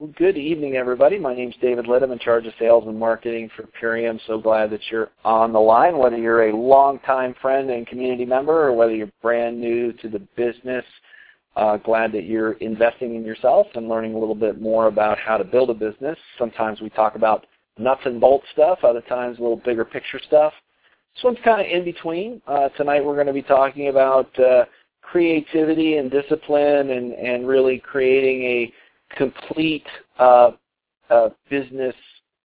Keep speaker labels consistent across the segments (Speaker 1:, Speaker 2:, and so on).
Speaker 1: Good evening, everybody. My name's David Litt. I'm in charge of sales and marketing for Purium. So glad that you're on the line, whether you're a longtime friend and community member or whether you're brand new to the business. Glad that you're investing in yourself and learning a little bit more about how to build a business. Sometimes we talk about nuts and bolts stuff, other times a little bigger picture stuff. This one's kind of in between. Tonight we're going to be talking about creativity and discipline and really creating a complete business,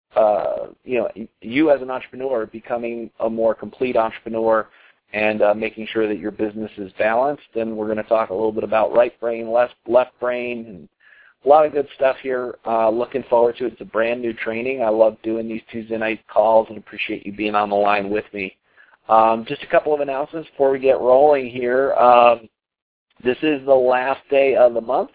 Speaker 1: you as an entrepreneur becoming a more complete entrepreneur and making sure that your business is balanced. And we're going to talk a little bit about right brain, left brain, and a lot of good stuff here. Looking forward to it. It's a brand new training. I love doing these Tuesday night calls and appreciate you being on the line with me. Just a couple of announcements before we get rolling here. This is the last day of the month.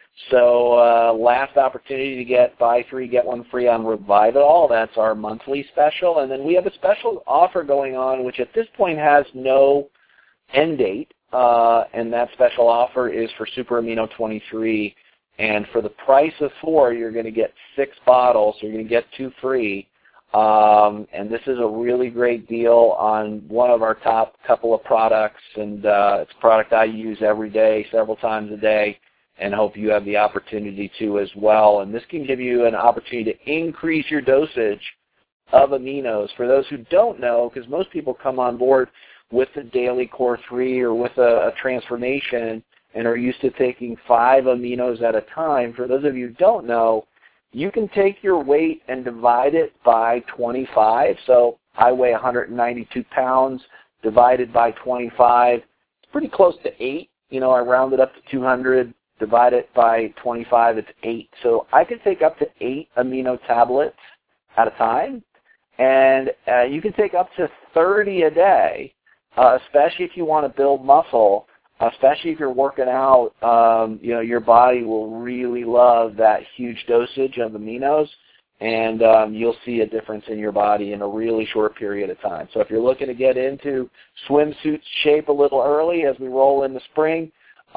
Speaker 1: So last opportunity to get buy 3, get 1 free on Revival. That's our monthly special. And then we have a special offer going on, which at this point has no end date. And that special offer is for Super Amino 23. And for the price of 4, you're going to get 6 bottles. So you're going to get 2 free. And this is a really great deal on one of our top couple of products. And it's a product I use every day, several times a day, and hope you have the opportunity to as well. And this can give you an opportunity to increase your dosage of aminos. For those who don't know, because most people come on board with the Daily Core 3 or with a transformation and are used to taking 5 aminos at a time, for those of you who don't know, you can take your weight and divide it by 25. So I weigh 192 pounds divided by 25. It's pretty close to 8. I rounded up to 200. Divide it by 25, it's 8. So I can take up to 8 amino tablets at a time, and you can take up to 30 a day, especially if you want to build muscle, especially if you're working out. Your body will really love that huge dosage of aminos, and you'll see a difference in your body in a really short period of time. So if you're looking to get into swimsuit shape a little early as we roll in the spring,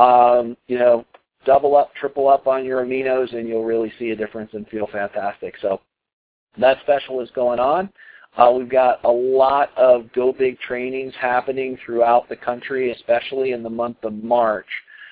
Speaker 1: double up, triple up on your aminos, and you'll really see a difference and feel fantastic. So that special is going on. We've got a lot of Go Big trainings happening throughout the country, especially in the month of March.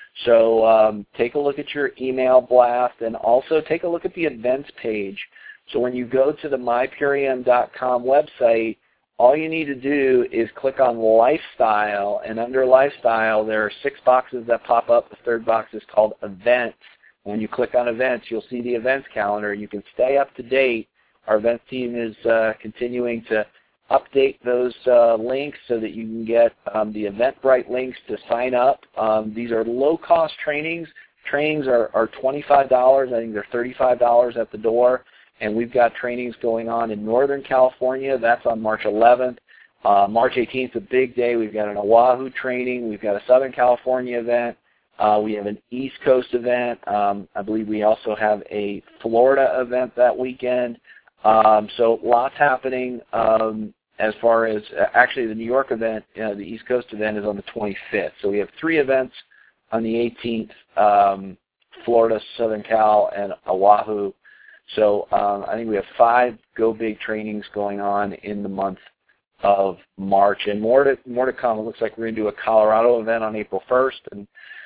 Speaker 1: So take a look at your email blast and also take a look at the events page. So when you go to the mypurium.com website, all you need to do is click on Lifestyle, and under Lifestyle, there are 6 boxes that pop up. The third box is called Events. When you click on Events, you'll see the events calendar. You can stay up to date. Our events team is continuing to update those links so that you can get the Eventbrite links to sign up. These are low-cost trainings. Trainings are $25. I think they're $35 at the door. And we've got trainings going on in Northern California. That's on March 11th. March 18th is a big day. We've got an Oahu training. We've got a Southern California event. We have an East Coast event. I believe we also have a Florida event that weekend. So lots happening as far as actually the New York event, the East Coast event is on the 25th. So we have 3 events on the 18th, Florida, Southern Cal, and Oahu. So I think we have 5 Go Big trainings going on in the month of March, and more to come. It looks like we're going to do a Colorado event on April 1st, and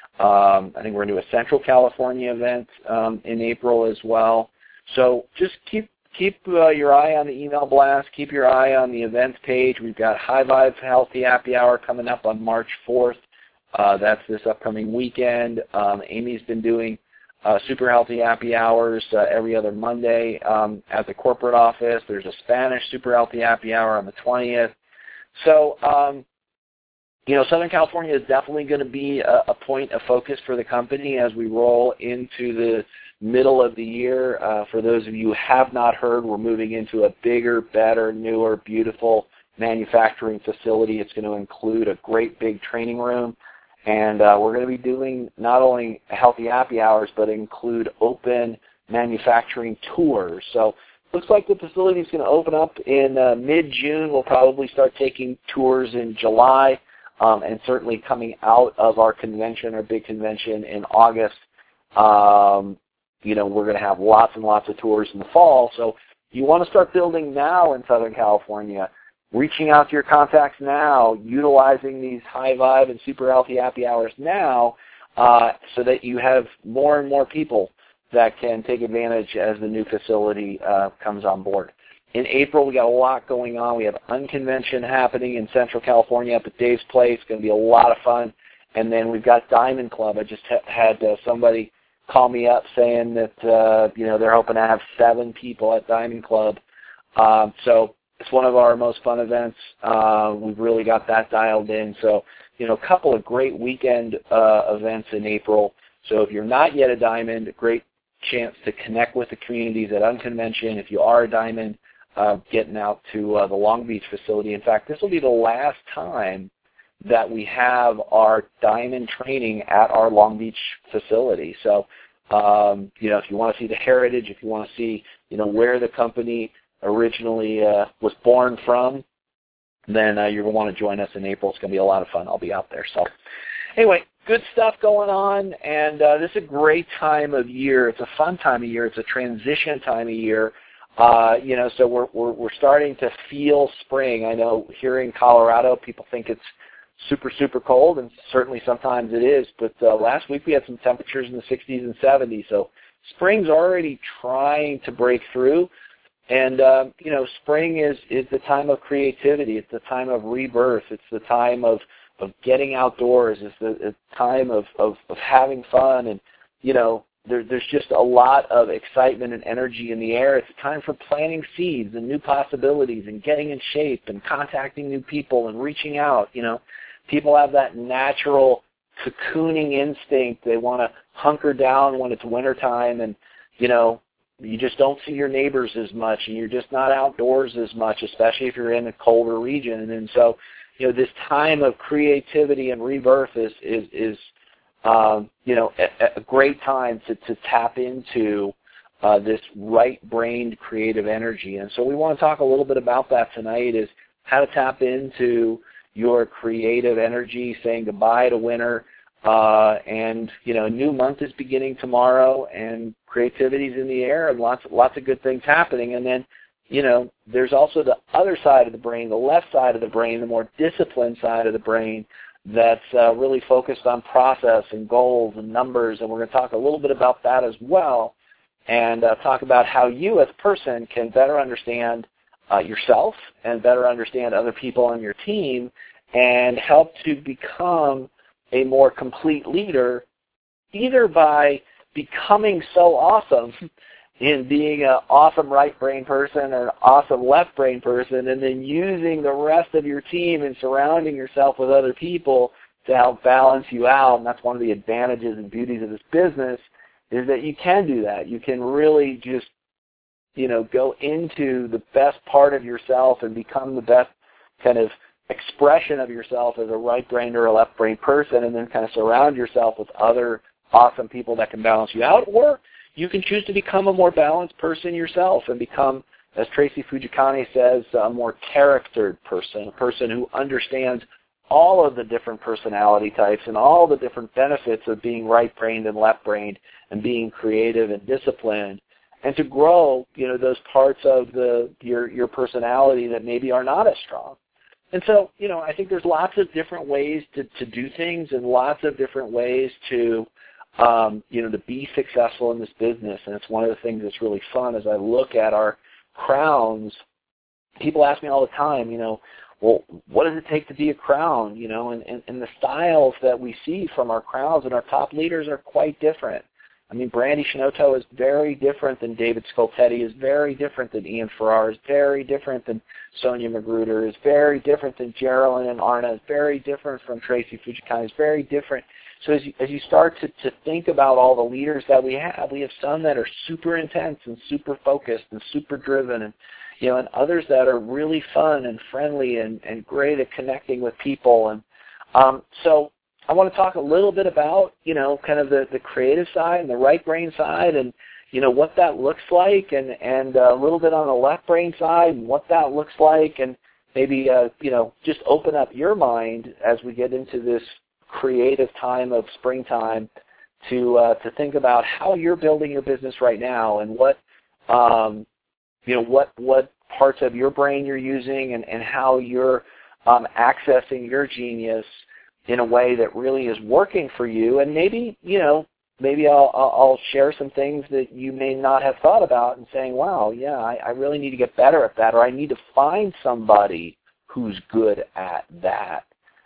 Speaker 1: I think we're going to do a Central California event in April as well. So just keep your eye on the email blast. Keep your eye on the events page. We've got High Vibe Healthy Happy Hour coming up on March 4th. That's this upcoming weekend. Amy's been doing Super Healthy Happy Hours every other Monday at the corporate office. There's a Spanish Super Healthy Happy Hour on the 20th. So, Southern California is definitely going to be a point of focus for the company as we roll into the middle of the year. For those of you who have not heard, we're moving into a bigger, better, newer, beautiful manufacturing facility. It's going to include a great big training room. And we're going to be doing not only healthy happy hours, but include open manufacturing tours. So looks like the facility is going to open up in mid-June. We'll probably start taking tours in July, and certainly coming out of our convention, our big convention in August. we're going to have lots and lots of tours in the fall. So you want to start building now in Southern California, reaching out to your contacts now, utilizing these high vibe and super healthy happy hours now, so that you have more and more people that can take advantage as the new facility comes on board. In April, we got a lot going on. We have Unconvention happening in Central California up at Dave's Place. It's going to be a lot of fun. And then we've got Diamond Club. I just had somebody call me up saying that they're hoping to have 7 people at Diamond Club. So it's one of our most fun events. We've really got that dialed in. So, a couple of great weekend events in April. So if you're not yet a Diamond, a great chance to connect with the communities at Unconvention. If you are a Diamond, getting out to the Long Beach facility. In fact, this will be the last time that we have our Diamond training at our Long Beach facility. So, if you want to see the heritage, if you want to see, where the company originally was born from, then you're going to want to join us in April. It's going to be a lot of fun. I'll be out there. So, anyway, good stuff going on, and this is a great time of year. It's a fun time of year. It's a transition time of year. So we're starting to feel spring. I know here in Colorado, people think it's super, super cold, and certainly sometimes it is. But last week we had some temperatures in the 60s and 70s, so spring's already trying to break through. And spring is the time of creativity. It's the time of rebirth. It's the time of getting outdoors. It's the time of having fun, and there's just a lot of excitement and energy in the air. It's a time for planting seeds and new possibilities and getting in shape and contacting new people and reaching out. People have that natural cocooning instinct. They want to hunker down when it's wintertime, and, you just don't see your neighbors as much, and you're just not outdoors as much, especially if you're in a colder region. And so, this time of creativity and rebirth is a great time to tap into this right-brained creative energy. And so we want to talk a little bit about that tonight, is how to tap into your creative energy, saying goodbye to winter. And, a new month is beginning tomorrow, and creativity's in the air, and lots of good things happening. And then, there's also the other side of the brain, the left side of the brain, the more disciplined side of the brain, that's really focused on process and goals and numbers, and we're going to talk a little bit about that as well, and talk about how you as a person can better understand yourself and better understand other people on your team, and help to become a more complete leader, either by becoming so awesome in being an awesome right brain person or an awesome left brain person, and then using the rest of your team and surrounding yourself with other people to help balance you out. And that's one of the advantages and beauties of this business, is that you can do that. You can really just, go into the best part of yourself and become the best kind of expression of yourself as a right brain or a left brain person, and then kind of surround yourself with other awesome people that can balance you out. Or you can choose to become a more balanced person yourself and become, as Tracy Fujikane says, a more charactered person, a person who understands all of the different personality types and all the different benefits of being right-brained and left-brained and being creative and disciplined, and to grow, those parts of your personality that maybe are not as strong. And so, I think there's lots of different ways to do things, and lots of different ways to to be successful in this business. And it's one of the things that's really fun as I look at our crowns. People ask me all the time, well, what does it take to be a crown? And the styles that we see from our crowns and our top leaders are quite different. I mean, Brandy Shinoto is very different than David Scoltetti, is very different than Ian Farrar, is very different than Sonia Magruder, is very different than Geraldine and Arna, is very different from Tracy Fujikane, is very different. So as you start to think about all the leaders that we have some that are super intense and super focused and super driven, and and others that are really fun and friendly and great at connecting with people. And so I want to talk a little bit about, kind of the creative side and the right brain side, and, what that looks like, and a little bit on the left brain side and what that looks like, and maybe, just open up your mind as we get into this creative time of springtime to think about how you're building your business right now and what what parts of your brain you're using and how you're accessing your genius in a way that really is working for you. And maybe I'll share some things that you may not have thought about and saying, wow, yeah, I really need to get better at that, or I need to find somebody who's good at that.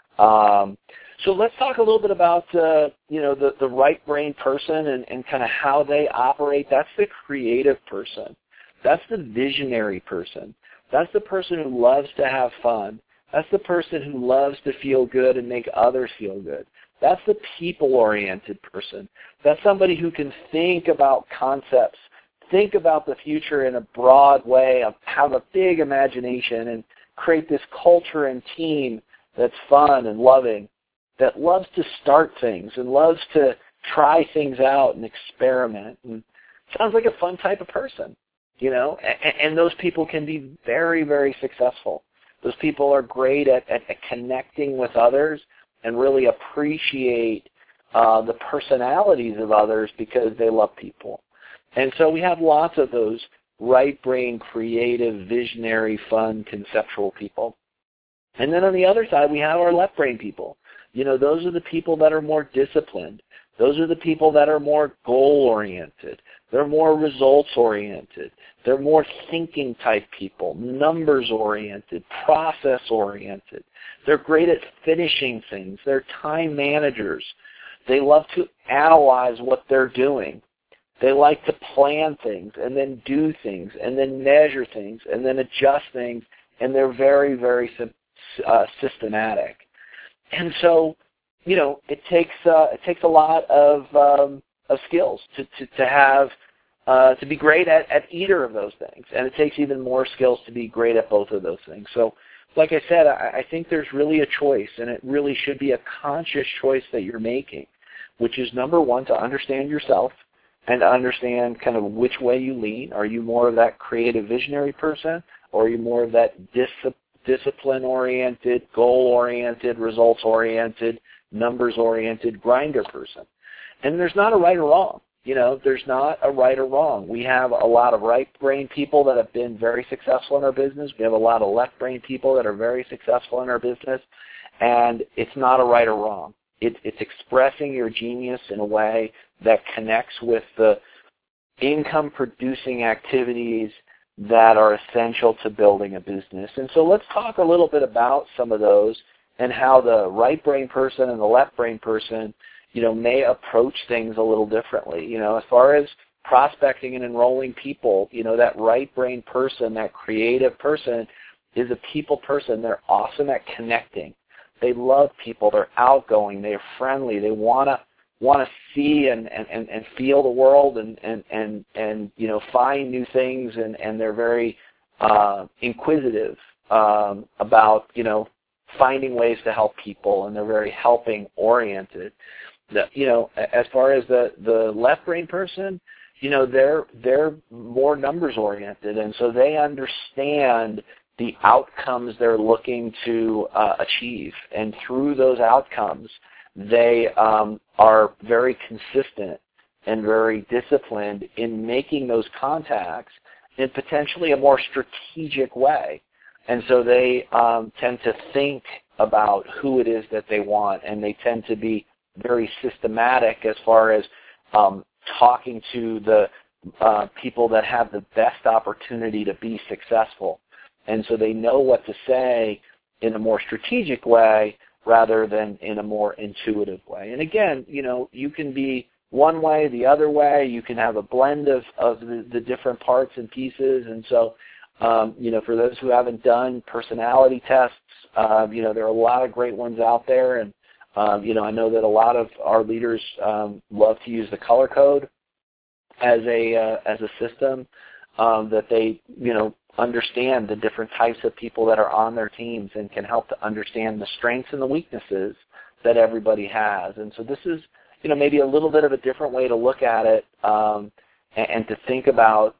Speaker 1: So let's talk a little bit about the right brain person and kind of how they operate. That's the creative person. That's the visionary person. That's the person who loves to have fun. That's the person who loves to feel good and make others feel good. That's the people-oriented person. That's somebody who can think about concepts, think about the future in a broad way, have a big imagination, and create this culture and team that's fun and loving, that loves to start things and loves to try things out and experiment. And sounds like a fun type of person, and those people can be very, very successful. Those people are great at connecting with others and really appreciate the personalities of others because they love people. And so we have lots of those right brain, creative, visionary, fun, conceptual people. And then on the other side, we have our left brain people. Those are the people that are more disciplined. Those are the people that are more goal-oriented. They're more results-oriented. They're more thinking type people, numbers-oriented, process-oriented. They're great at finishing things. They're time managers. They love to analyze what they're doing. They like to plan things and then do things and then measure things and then adjust things, and they're very, very systematic. And so, it takes a lot of skills to have to be great at either of those things, and it takes even more skills to be great at both of those things. So, like I said, I think there's really a choice, and it really should be a conscious choice that you're making, which is number one, to understand yourself and to understand kind of which way you lean. Are you more of that creative, visionary person, or are you more of that discipline-oriented, goal-oriented, results-oriented, numbers-oriented grinder person? And there's not a right or wrong. There's not a right or wrong. We have a lot of right-brain people that have been very successful in our business. We have a lot of left-brain people that are very successful in our business. And it's not a right or wrong. It's expressing your genius in a way that connects with the income-producing activities that are essential to building a business. And so let's talk a little bit about some of those and how the right brain person and the left brain person, may approach things a little differently. As far as prospecting and enrolling people, that right brain person, that creative person, is a people person. They're awesome at connecting. They love people. They're outgoing. They're friendly. They want to see and feel the world and find new things, and they're very inquisitive about finding ways to help people, and they're very helping oriented. As far as the left brain person, they're more numbers oriented, and so they understand the outcomes they're looking to achieve, and through those outcomes they are very consistent and very disciplined in making those contacts in potentially a more strategic way. And so they tend to think about who it is that they want, and they tend to be very systematic as far as talking to the people that have the best opportunity to be successful. And so they know what to say in a more strategic way rather than in a more intuitive way. And again, you can be one way, the other way. You can have a blend of the different parts and pieces. And so, for those who haven't done personality tests, there are a lot of great ones out there. And, I know that a lot of our leaders love to use the color code as a system that they, understand the different types of people that are on their teams and can help to understand the strengths and the weaknesses that everybody has. And so this is, maybe a little bit of a different way to look at it and to think about,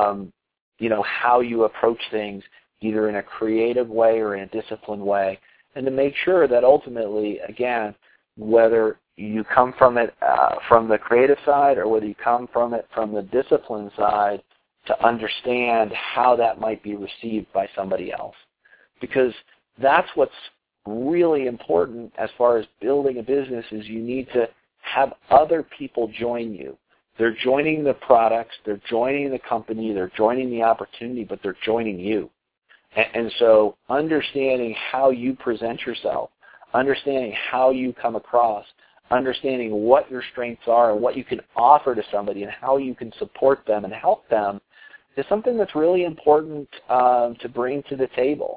Speaker 1: how you approach things either in a creative way or in a disciplined way, and to make sure that ultimately, again, whether you come from it from the creative side or whether you come from it from the discipline side, to understand how that might be received by somebody else. Because that's what's really important as far as building a business, is you need to have other people join you. They're joining the products, they're joining the company, they're joining the opportunity, but they're joining you. And so understanding how you present yourself, understanding how you come across, understanding what your strengths are and what you can offer to somebody and how you can support them and help them is something that's really important to bring to the table.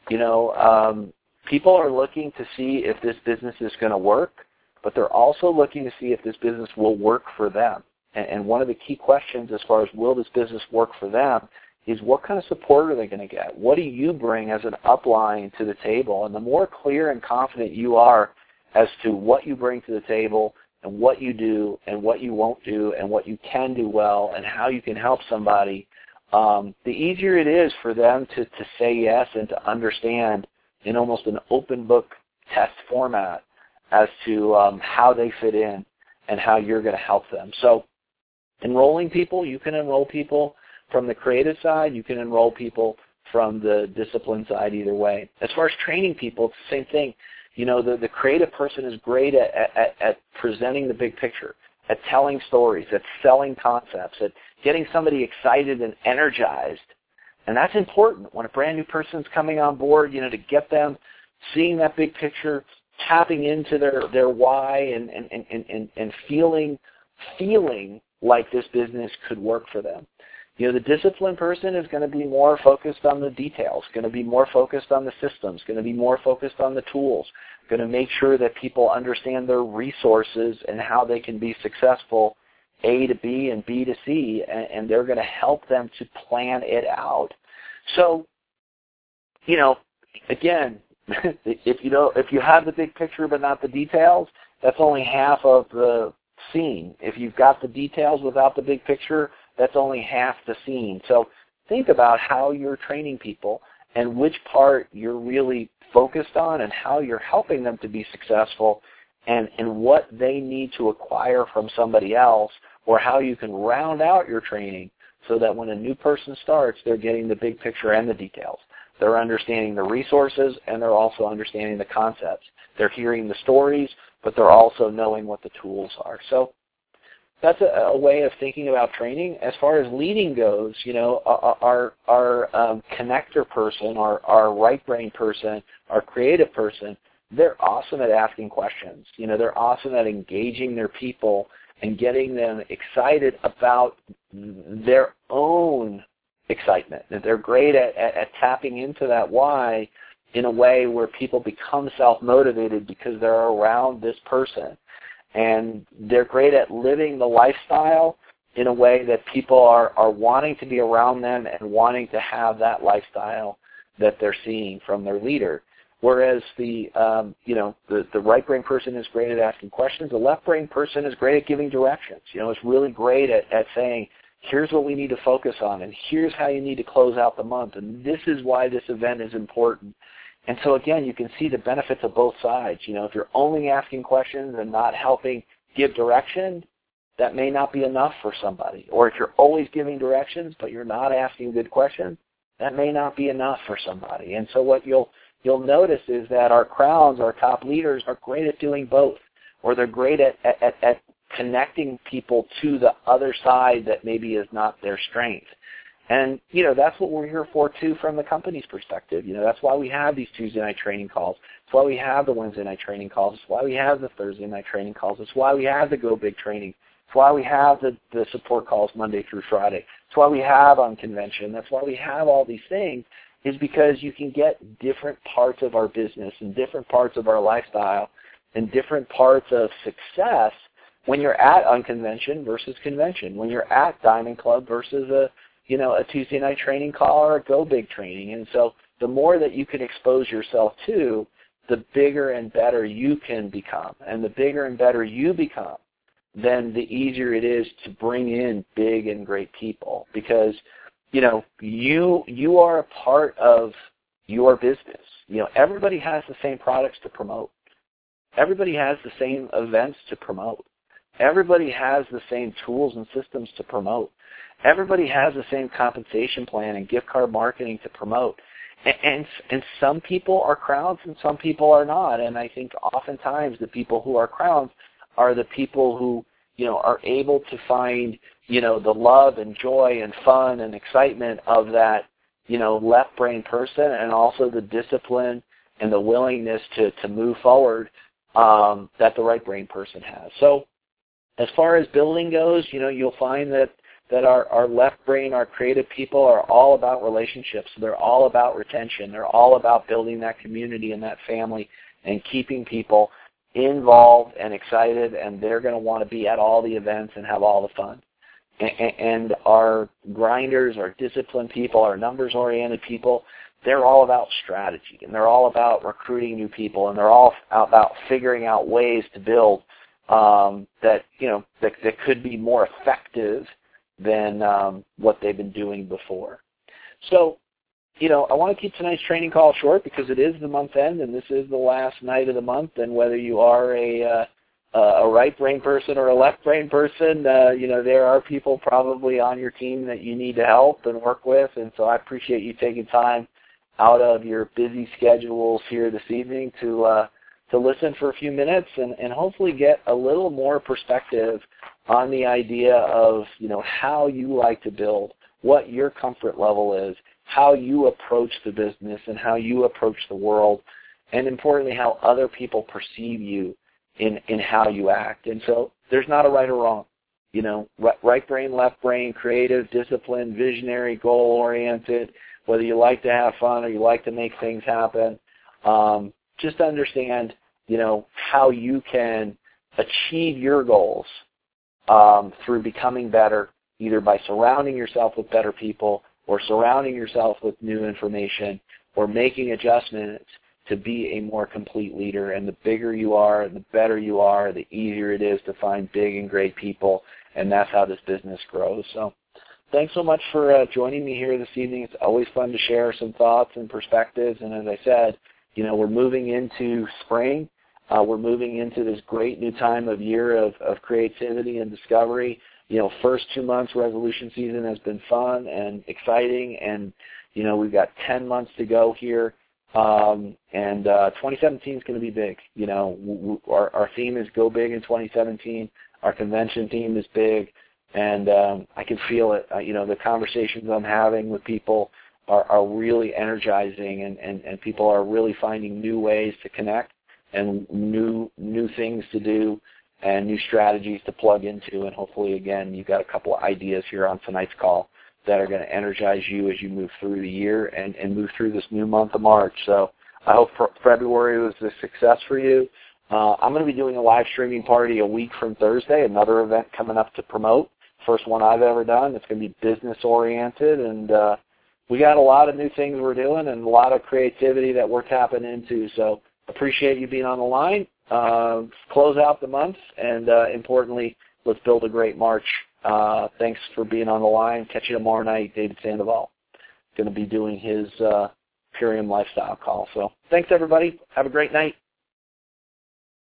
Speaker 1: People are looking to see if this business is going to work, but they're also looking to see if this business will work for them. And one of the key questions as far as will this business work for them is, what kind of support are they going to get? What do you bring as an upline to the table? And the more clear and confident you are as to what you bring to the table and what you do and what you won't do and what you can do well and how you can help somebody, the easier it is for them to say yes and to understand in almost an open book test format as to how they fit in and how you're going to help them. So enrolling people, you can enroll people from the creative side, you can enroll people from the discipline side, either way. As far as training people, it's the same thing. The creative person is great at presenting the big picture, at telling stories, at selling concepts, at getting somebody excited and energized. And that's important when a brand new person's coming on board, to get them seeing that big picture, tapping into their why and feeling like this business could work for them. The disciplined person is going to be more focused on the details, going to be more focused on the systems, going to be more focused on the tools, going to make sure that people understand their resources and how they can be successful A to B and B to C, and they're going to help them to plan it out. So, again, if you have the big picture but not the details, that's only half of the scene. If you've got the details without the big picture, that's only half the scene. So think about how you're training people and which part you're really focused on and how you're helping them to be successful and what they need to acquire from somebody else, or how you can round out your training so that when a new person starts, they're getting the big picture and the details. They're understanding the resources and they're also understanding the concepts. They're hearing the stories, but they're also knowing what the tools are. So that's a way of thinking about training. As far as leading goes, our connector person, our right brain person, our creative person, they're awesome at asking questions. They're awesome at engaging their people and getting them excited about their own excitement. They're great at tapping into that why in a way where people become self-motivated because they're around this person. And they're great at living the lifestyle in a way that people are wanting to be around them and wanting to have that lifestyle that they're seeing from their leader. Whereas the right brain person is great at asking questions. The left brain person is great at giving directions. It's really great at saying, here's what we need to focus on, and here's how you need to close out the month, and this is why this event is important. And so, again, you can see the benefits of both sides. If you're only asking questions and not helping give direction, that may not be enough for somebody. Or if you're always giving directions but you're not asking good questions, that may not be enough for somebody. And so what you'll notice is that our crowns, our top leaders, are great at doing both, or they're great at connecting people to the other side that maybe is not their strength. And, that's what we're here for, too, from the company's perspective. That's why we have these Tuesday night training calls. That's why we have the Wednesday night training calls. That's why we have the Thursday night training calls. That's why we have the Go Big training. That's why we have the support calls Monday through Friday. That's why we have on convention. That's why we have all these things, is because you can get different parts of our business and different parts of our lifestyle and different parts of success when you're at Unconvention versus convention, when you're at Diamond Club versus a Tuesday night training call or a Go Big training. And so the more that you can expose yourself to, the bigger and better you can become. And the bigger and better you become, then the easier it is to bring in big and great people, because, you are a part of your business. Everybody has the same products to promote. everybody has the same events to promote. Everybody has the same tools and systems to promote. Everybody has the same compensation plan and gift card marketing to promote. And some people are crowds and some people are not. And I think oftentimes the people who are crowds are the people who, are able to find, the love and joy and fun and excitement of that, left brain person, and also the discipline and the willingness to move forward that the right brain person has. So as far as building goes, you'll find that our left brain, our creative people are all about relationships. They're all about retention. They're all about building that community and that family and keeping people involved and excited, and they're going to want to be at all the events and have all the fun. And our grinders, our disciplined people, our numbers-oriented people, they're all about strategy, and they're all about recruiting new people, and they're all about figuring out ways to build that could be more effective than what they've been doing before. So, I want to keep tonight's training call short because it is the month end, and this is the last night of the month, and whether you are a right brain person or a left brain person, there are people probably on your team that you need to help and work with, and so I appreciate you taking time out of your busy schedules here this evening to listen for a few minutes and hopefully get a little more perspective on the idea of, how you like to build, what your comfort level is, how you approach the business and how you approach the world, and importantly, how other people perceive you in how you act. And so there's not a right or wrong. Right brain, left brain, creative, disciplined, visionary, goal-oriented, whether you like to have fun or you like to make things happen, just understand, how you can achieve your goals through becoming better, either by surrounding yourself with better people or surrounding yourself with new information or making adjustments to be a more complete leader. And the bigger you are and the better you are, the easier it is to find big and great people, and that's how this business grows. So thanks so much for joining me here this evening. It's always fun to share some thoughts and perspectives. And as I said, we're moving into spring. We're moving into this great new time of year of creativity and discovery. First 2 months resolution season has been fun and exciting, and we've got 10 months to go here. And 2017 is going to be big. Our theme is Go Big in 2017. Our convention theme is big, and I can feel it. The conversations I'm having with people are really energizing, and people are really finding new ways to connect and new things to do and new strategies to plug into. And hopefully, again, you've got a couple of ideas here on tonight's call that are going to energize you as you move through the year and move through this new month of March. So I hope February was a success for you. I'm going to be doing a live streaming party a week from Thursday, another event coming up to promote. First one I've ever done. It's going to be business-oriented, and we got a lot of new things we're doing and a lot of creativity that we're tapping into. So appreciate you being on the line. Close out the month, and importantly, let's build a great March. Thanks for being on the line. Catch you tomorrow night. David Sandoval going to be doing his Purium Lifestyle call. So thanks, everybody. Have a great night.